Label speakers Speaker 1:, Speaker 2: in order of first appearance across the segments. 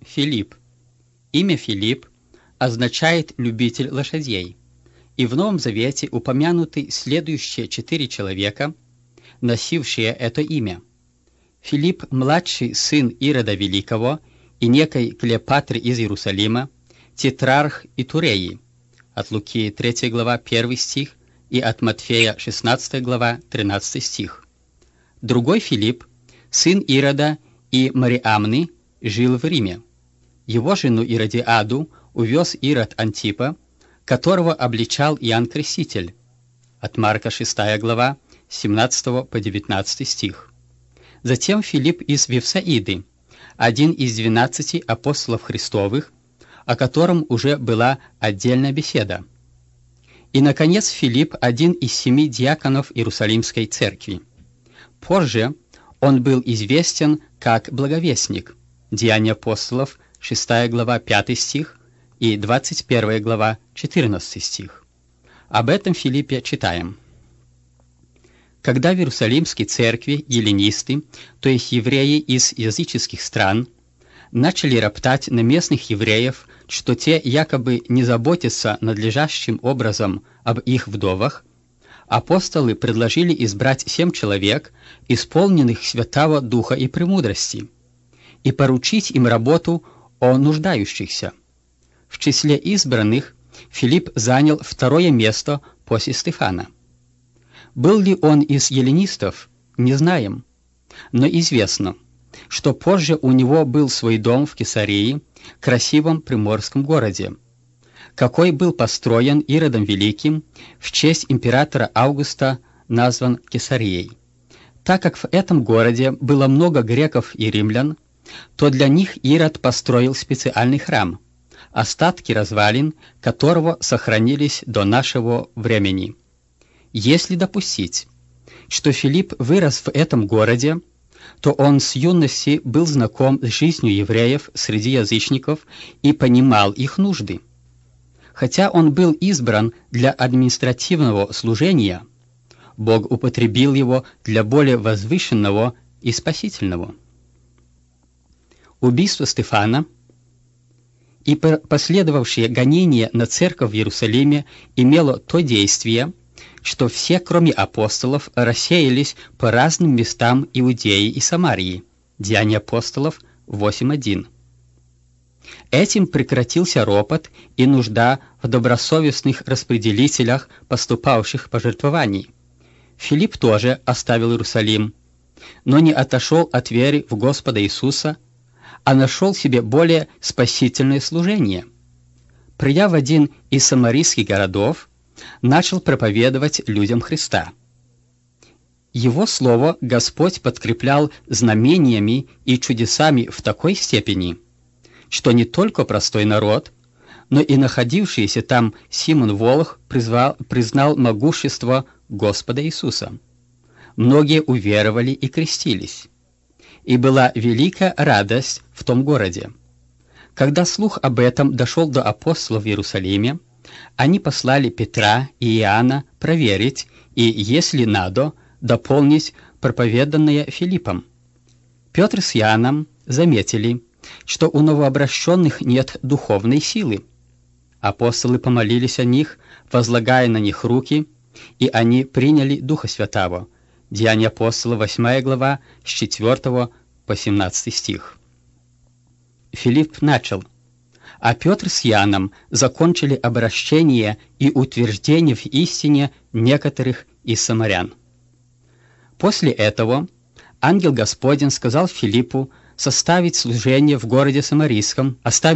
Speaker 1: Филипп. Имя Филипп означает «любитель лошадей», и в Новом Завете упомянуты следующие 4 человека, носившие это имя. Филипп – младший сын Ирода Великого и некой Клеопатры из Иерусалима, тетрарх Итуреи, от Луки 3 глава 1 стих и от Матфея 16 глава 13 стих. Другой Филипп, сын Ирода и Мариамны, жил в Риме. Его жену Иродиаду увез Ирод Антипа, которого обличал Иоанн Креститель, от Марка 6 глава 17 по 19 стих. Затем Филипп из Вифсаиды, один из 12 апостолов Христовых, о котором уже была отдельная беседа. И, наконец, Филипп – один из 7 диаконов Иерусалимской церкви. Позже он был известен как благовестник. Деяния апостолов, 6 глава 5 стих и 21 глава 14 стих. Об этом Филиппе читаем. Когда в Иерусалимской церкви эллинисты, то есть евреи из языческих стран, начали роптать на местных евреев, что те якобы не заботятся надлежащим образом об их вдовах, апостолы предложили избрать 7 человек, исполненных Святого Духа и премудрости, и поручить им работу о нуждающихся. В числе избранных Филипп занял 2 место после Стефана. Был ли он из эллинистов, не знаем, но известно, что позже у него был свой дом в Кесарии, красивом приморском городе, какой был построен Иродом Великим в честь императора Августа, назван Кесарией. Так как в этом городе было много греков и римлян, то для них Ирод построил специальный храм, остатки развалин которого сохранились до нашего времени. Если допустить, что Филипп вырос в этом городе, то он с юности был знаком с жизнью евреев среди язычников и понимал их нужды. Хотя он был избран для административного служения, Бог употребил его для более возвышенного и спасительного. Убийство Стефана и последовавшее гонение на церковь в Иерусалиме имело то действие, что все, кроме апостолов, рассеялись по разным местам Иудеи и Самарии. Деяния апостолов 8:1. Этим прекратился ропот и нужда в добросовестных распределителях поступавших пожертвований. Филипп тоже оставил Иерусалим, но не отошел от веры в Господа Иисуса, а нашел себе более спасительное служение. Придя в один из самарийских городов, начал проповедовать людям Христа. Его слово Господь подкреплял знамениями и чудесами в такой степени, что не только простой народ, но и находившийся там Симон Волох признал могущество Господа Иисуса. Многие уверовали и крестились, и была великая радость в том городе. Когда слух об этом дошел до апостолов в Иерусалиме, они послали Петра и Иоанна проверить и, если надо, дополнить проповеданное Филиппом. Петр с Иоанном заметили, что у новообращенных нет духовной силы. Апостолы помолились о них, возлагая на них руки, и они приняли Духа Святаго. Деяния апостолов 8 глава с 4 по 17 стих. Филипп начал, а Петр с Иоанном закончили обращение и утверждение в истине некоторых из самарян. После этого ангел Господень сказал Филиппу оставить служение в городе Самарийском,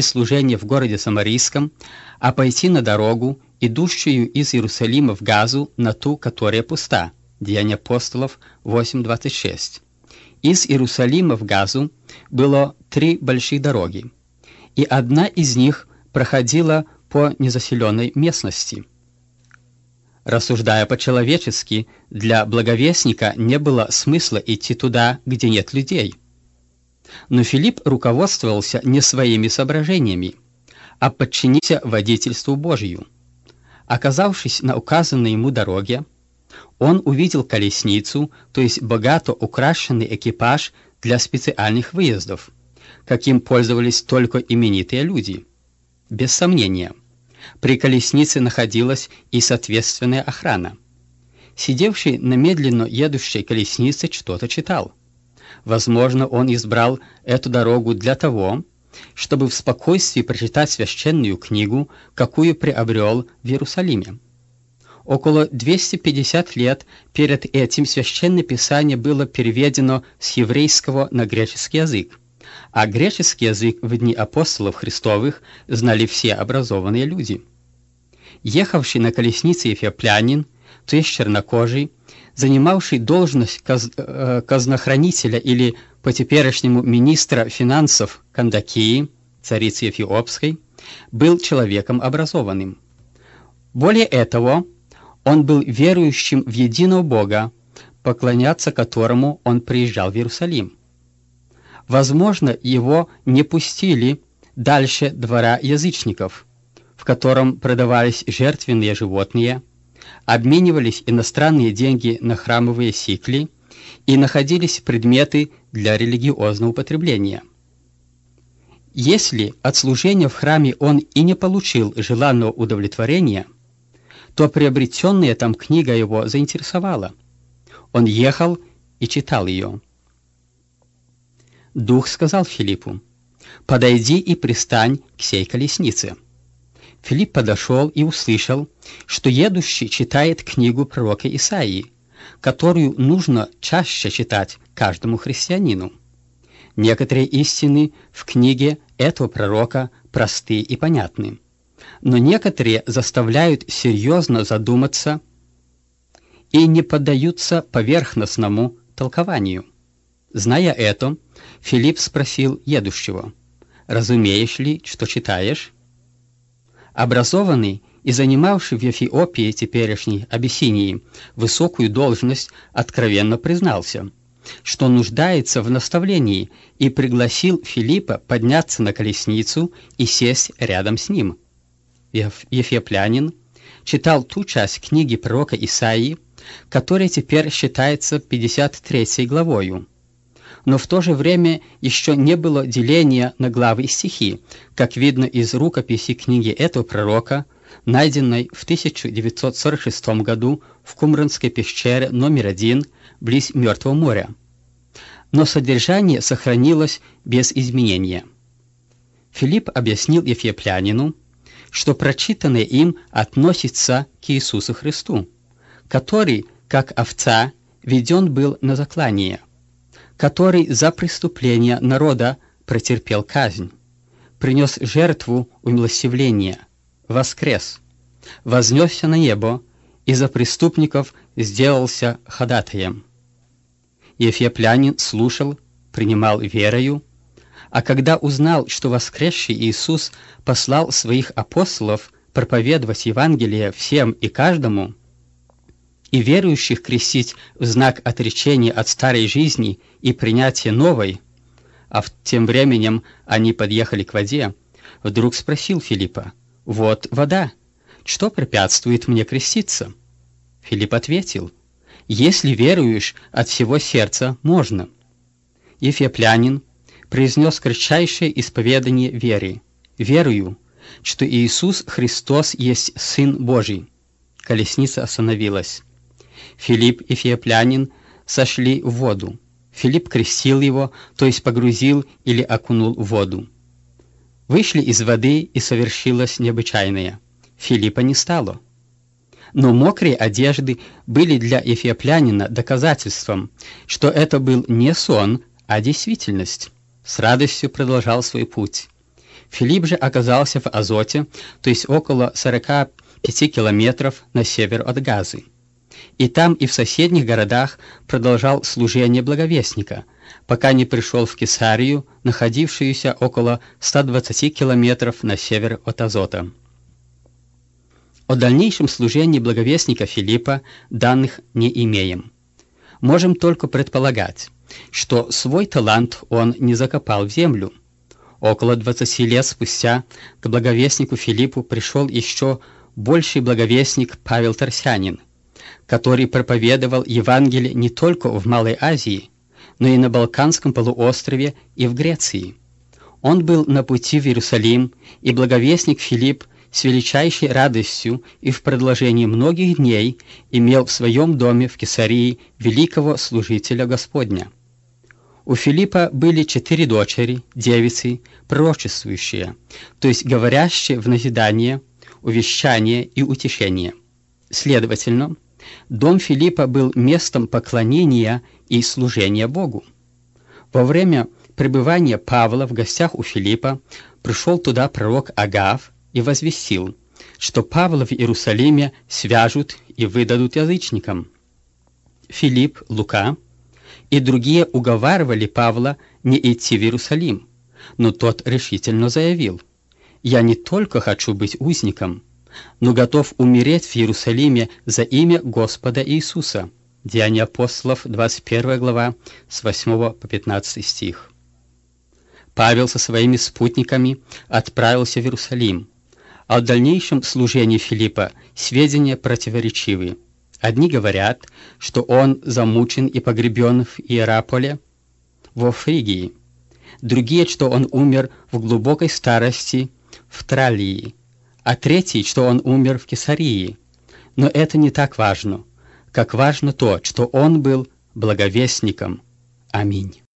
Speaker 1: а пойти на дорогу, идущую из Иерусалима в Газу, на ту, которая пуста. Деяния апостолов 8:26. Из Иерусалима в Газу было 3 большие дороги, и одна из них проходила по незаселенной местности. Рассуждая по-человечески, для благовестника не было смысла идти туда, где нет людей. Но Филипп руководствовался не своими соображениями, а подчинился водительству Божию. Оказавшись на указанной ему дороге, он увидел колесницу, то есть богато украшенный экипаж для специальных выездов, каким пользовались только именитые люди. Без сомнения, при колеснице находилась и соответственная охрана. Сидевший на медленно едущей колеснице что-то читал. Возможно, он избрал эту дорогу для того, чтобы в спокойствии прочитать священную книгу, какую приобрел в Иерусалиме. Около 250 лет перед этим Священное Писание было переведено с еврейского на греческий язык, а греческий язык в дни апостолов Христовых знали все образованные люди. Ехавший на колеснице эфиоплянин, то есть чернокожий, занимавший должность казнохранителя или по-теперешнему министра финансов Кандакии, царицы Эфиопской, был человеком образованным. Более этого, он был верующим в единого Бога, поклоняться которому он приезжал в Иерусалим. Возможно, его не пустили дальше двора язычников, в котором продавались жертвенные животные, обменивались иностранные деньги на храмовые сикли и находились предметы для религиозного употребления. Если от служения в храме он и не получил желанного удовлетворения, то приобретенная там книга его заинтересовала. Он ехал и читал ее. Дух сказал Филиппу: «Подойди и пристань к сей колеснице». Филипп подошел и услышал, что едущий читает книгу пророка Исаии, которую нужно чаще читать каждому христианину. Некоторые истины в книге этого пророка просты и понятны, но некоторые заставляют серьезно задуматься и не поддаются поверхностному толкованию. Зная это, Филипп спросил едущего: «Разумеешь ли, что читаешь?» Образованный и занимавший в Эфиопии, теперешней Абиссинии, высокую должность, откровенно признался, что нуждается в наставлении, и пригласил Филиппа подняться на колесницу и сесть рядом с ним. Эфиоплянин читал ту часть книги пророка Исаии, которая теперь считается 53 главою. Но в то же время еще не было деления на главы и стихи, как видно из рукописи книги этого пророка, найденной в 1946 году в Кумранской пещере номер 1 близ Мертвого моря. Но содержание сохранилось без изменения. Филипп объяснил эфиоплянину, что прочитанное им относится к Иисусу Христу, который, как овца, веден был на заклание, который за преступление народа претерпел казнь, принес жертву умилостивления, воскрес, вознесся на небо и за преступников сделался ходатаем. Эфиоплянин слушал, принимал верою, а когда узнал, что воскресший Иисус послал своих апостолов проповедовать Евангелие всем и каждому, и верующих крестить в знак отречения от старой жизни и принятия новой, а тем временем они подъехали к воде, вдруг спросил Филиппа: «Вот вода, что препятствует мне креститься?» Филипп ответил: «Если веруешь от всего сердца, можно». Эфиоплянин произнес кратчайшее исповедание веры: «Верую, что Иисус Христос есть Сын Божий». Колесница остановилась. Филипп и эфиоплянин сошли в воду. Филипп крестил его, то есть погрузил или окунул в воду. Вышли из воды, и совершилось необычайное. Филиппа не стало. Но мокрые одежды были для эфиоплянина доказательством, что это был не сон, а действительность. С радостью продолжал свой путь. Филипп же оказался в Азоте, то есть около 45 километров на север от Газы. И там, и в соседних городах продолжал служение благовестника, пока не пришел в Кесарию, находившуюся около 120 километров на север от Азота. О дальнейшем служении благовестника Филиппа данных не имеем. Можем только предполагать, что свой талант он не закопал в землю. Около 20 лет спустя к благовестнику Филиппу пришел еще больший благовестник Павел Тарсянин, который проповедовал Евангелие не только в Малой Азии, но и на Балканском полуострове и в Греции. Он был на пути в Иерусалим, и благовестник Филипп с величайшей радостью и в продолжении многих дней имел в своем доме в Кесарии великого служителя Господня. У Филиппа были 4 дочери, девицы, пророчествующие, то есть говорящие в назидание, увещание и утешение. Следовательно, дом Филиппа был местом поклонения и служения Богу. Во время пребывания Павла в гостях у Филиппа пришел туда пророк Агав и возвестил, что Павла в Иерусалиме свяжут и выдадут язычникам. Филипп, Лука и другие уговаривали Павла не идти в Иерусалим, но тот решительно заявил: «Я не только хочу быть узником, но готов умереть в Иерусалиме за имя Господа Иисуса». Деяния апостолов, 21 глава, с 8 по 15 стих. Павел со своими спутниками отправился в Иерусалим. О дальнейшем служении Филиппа сведения противоречивы. Одни говорят, что он замучен и погребен в Иераполе, во Фригии. Другие, что он умер в глубокой старости в Тралии, а третий, что он умер в Кесарии. Но это не так важно, как важно то, что он был благовестником. Аминь.